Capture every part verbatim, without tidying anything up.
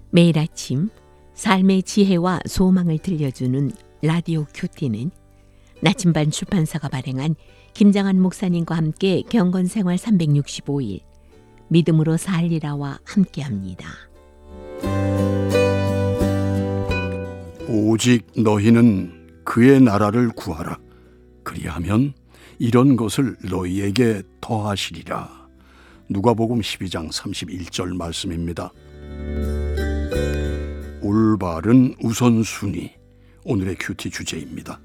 매일 아침 삶의 지혜와 소망을 들려주는 라디오 큐티는 나침반 출판사가 발행한 김장한 목사님과 함께 경건생활 삼백육십오 일 믿음으로 살리라와 함께합니다. 오직 너희는 그의 나라를 구하라. 그리하면 이런 것을 너희에게 더하시리라. 누가복음 십이 장 삼십일 절 말씀입니다. 올바른 우선순위, 오늘의 큐티 주제입니다.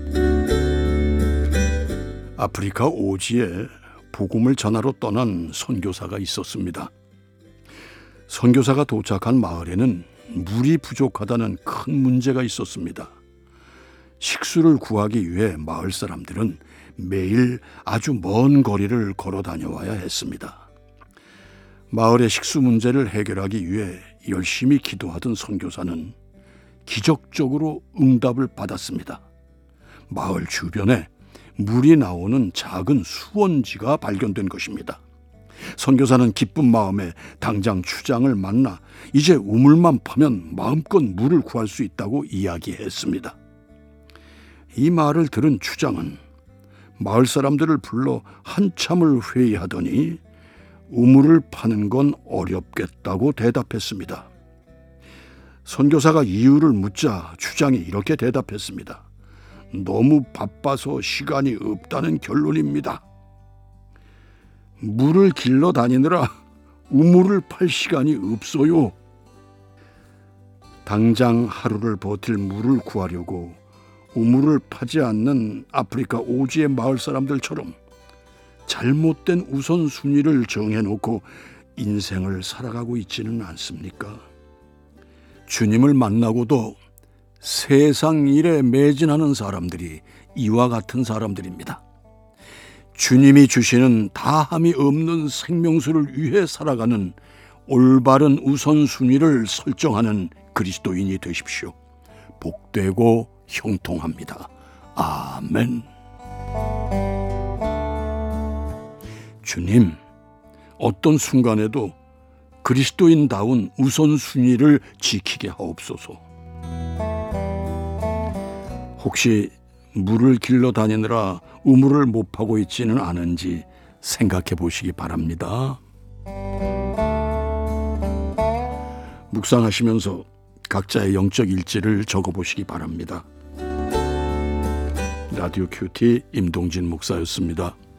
아프리카 오지에 복음을 전하러 떠난 선교사가 있었습니다. 선교사가 도착한 마을에는 물이 부족하다는 큰 문제가 있었습니다. 식수를 구하기 위해 마을 사람들은 매일 아주 먼 거리를 걸어 다녀와야 했습니다. 마을의 식수 문제를 해결하기 위해 열심히 기도하던 선교사는 기적적으로 응답을 받았습니다. 마을 주변에 물이 나오는 작은 수원지가 발견된 것입니다. 선교사는 기쁜 마음에 당장 추장을 만나 이제 우물만 파면 마음껏 물을 구할 수 있다고 이야기했습니다. 이 말을 들은 추장은 마을 사람들을 불러 한참을 회의하더니 우물을 파는 건 어렵겠다고 대답했습니다. 선교사가 이유를 묻자 추장이 이렇게 대답했습니다. 너무 바빠서 시간이 없다는 결론입니다. 물을 길러 다니느라 우물을 팔 시간이 없어요. 당장 하루를 버틸 물을 구하려고 우물을 파지 않는 아프리카 오지의 마을 사람들처럼 잘못된 우선순위를 정해놓고 인생을 살아가고 있지는 않습니까? 주님을 만나고도 세상 일에 매진하는 사람들이 이와 같은 사람들입니다. 주님이 주시는 다함이 없는 생명수를 위해 살아가는 올바른 우선순위를 설정하는 그리스도인이 되십시오. 복되고 형통합니다. 아멘. 주님, 어떤 순간에도 그리스도인다운 우선순위를 지키게 하옵소서. 혹시 물을 길러 다니느라 우물을 못 파고 있지는 않은지 생각해 보시기 바랍니다. 묵상하시면서 각자의 영적 일지를 적어보시기 바랍니다. 라디오 큐티 임동진 목사였습니다.